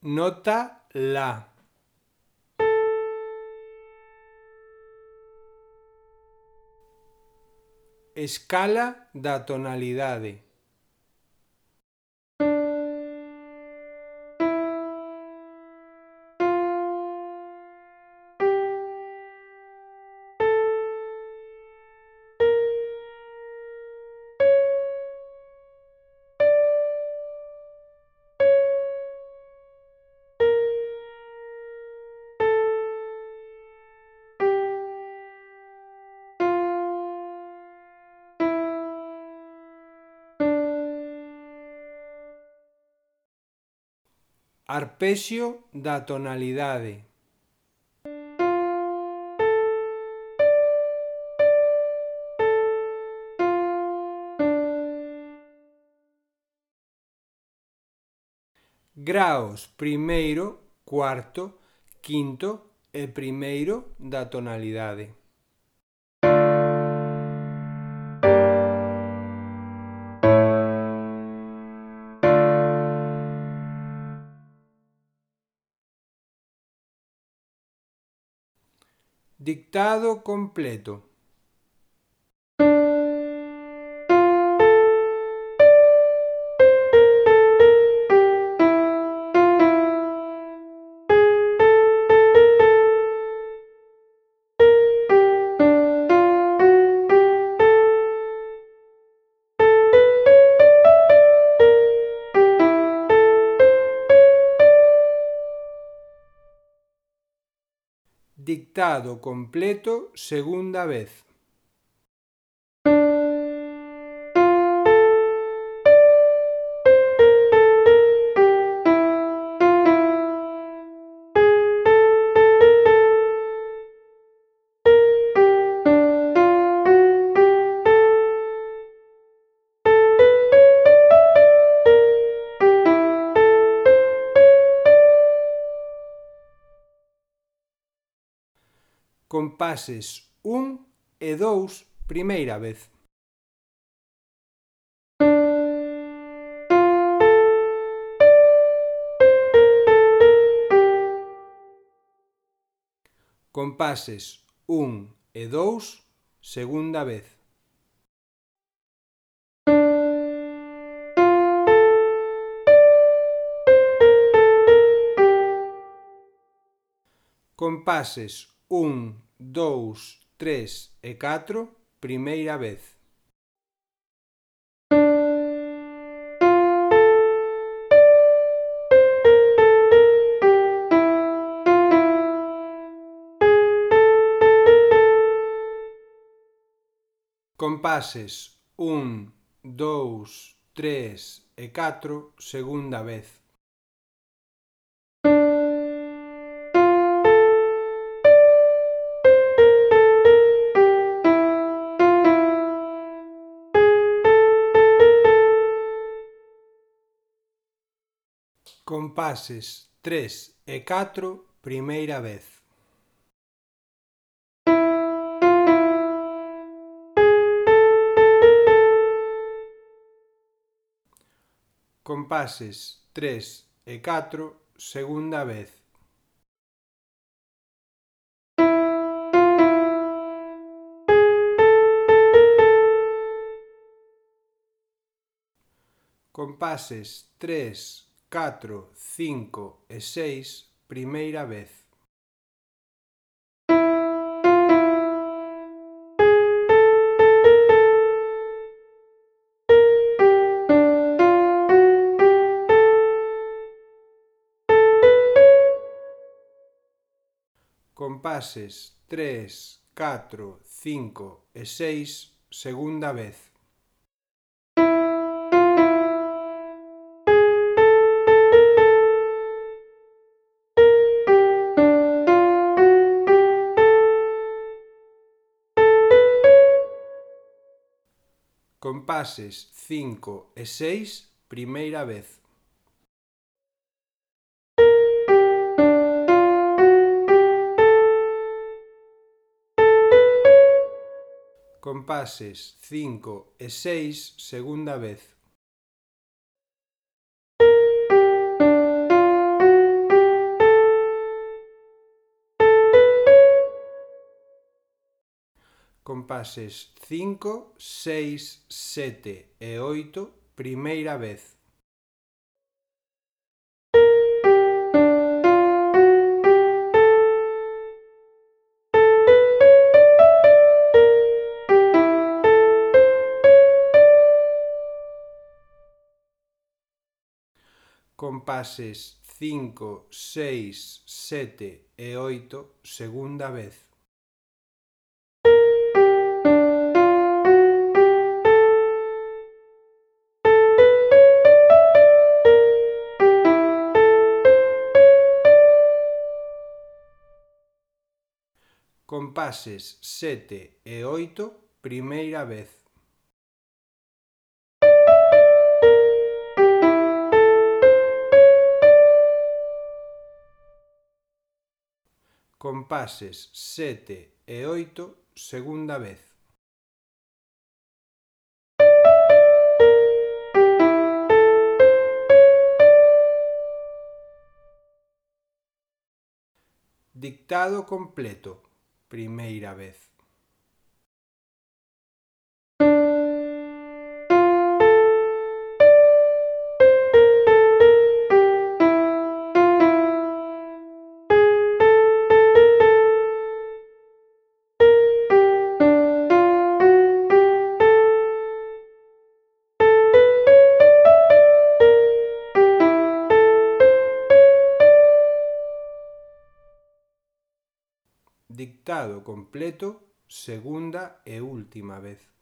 Nota La. Escala da tonalidade. Arpexio da tonalidade. Graos primeiro, cuarto, quinto e primeiro da tonalidade. Dictado completo. Dictado completo, segunda vez. Compases 1 e 2, primeira vez. Compases 1 e 2, segunda vez. Compases 1, 2, 3 e 4, primeira vez. Compases 1, 2, 3 e 4, segunda vez. Compases 3 e 4, primeira vez. Compases 3 e 4, segunda vez. Compases 3, 4, 5 e 6, primeira vez. Compases 3, 4, 5 e 6, segunda vez. Compases 5 e 6, primeira vez. Compases 5 e 6, segunda vez. Compases 5, 6, 7 e 8, primeira vez. Compases 5, 6, 7 e 8, segunda vez. Compases 7 e 8, primeira vez. Compases 7 e 8, segunda vez. Dictado completo, primeira vez. Dictado completo, segunda e última vez.